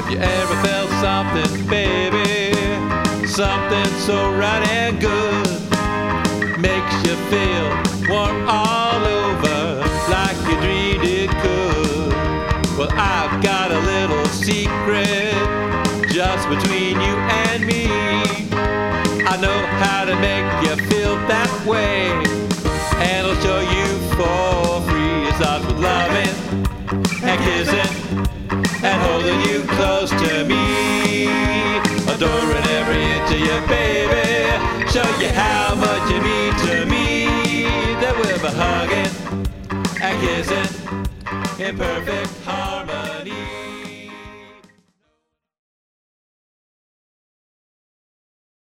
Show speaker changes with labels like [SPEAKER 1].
[SPEAKER 1] You ever felt something, baby? Something so right and good, makes you feel warm all over, like you dreamed it could. Well, I've got a little secret just between you and me. I know how to make you feel that way, and I'll show you for free. It starts with loving and kissing and holding you close to me, adoring every inch of you, baby. Show you how much you mean to me. That we'll be hugging and kissing in perfect harmony.